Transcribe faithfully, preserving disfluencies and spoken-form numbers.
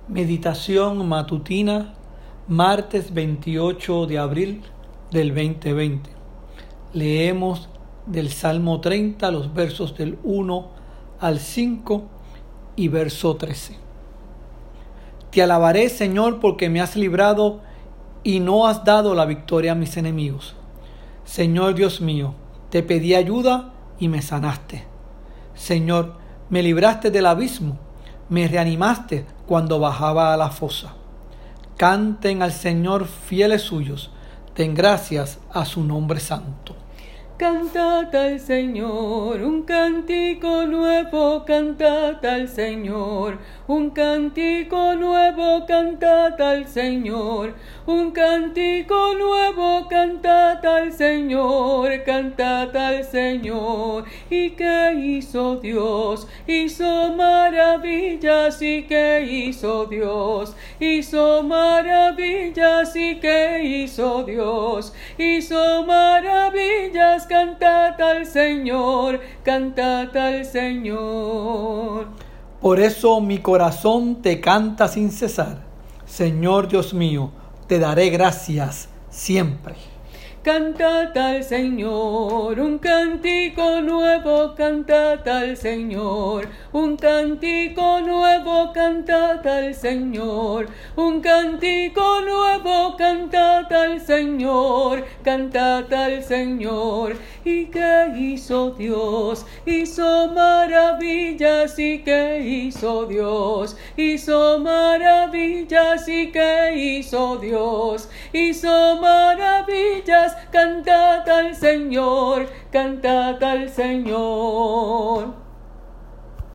Meditación matutina, martes veintiocho de abril del veinte veinte. Leemos del Salmo treinta, los versos del uno al cinco y verso trece. Te alabaré, Señor, porque me has librado y no has dado la victoria a mis enemigos. Señor Dios mío, te pedí ayuda y me sanaste. Señor, me libraste del abismo, me reanimaste cuando bajaba a la fosa. Canten al Señor fieles suyos, den gracias a su nombre santo. Cantad al Señor un cántico nuevo, cantad al Señor un cántico nuevo, cantad al Señor un cántico nuevo, cantad al Señor, cantad al Señor. ¿Y qué hizo Dios? Hizo maravillas. ¿Y qué hizo Dios? Hizo maravillas. ¿Y qué hizo Dios? Hizo maravillas. Cantad al Señor, cantad al Señor. Por eso mi corazón te canta sin cesar. Señor Dios mío, te daré gracias siempre. Cantad al Señor un cántico nuevo, cantad al Señor un cántico nuevo, cantad al Señor un cántico nuevo, cantad al Señor, cantad al Señor. ¿Y qué hizo Dios? Hizo maravillas. ¿Y qué hizo Dios? Hizo maravillas. ¿Y qué hizo Dios? Hizo maravillas. Cantad al Señor, cantad al Señor.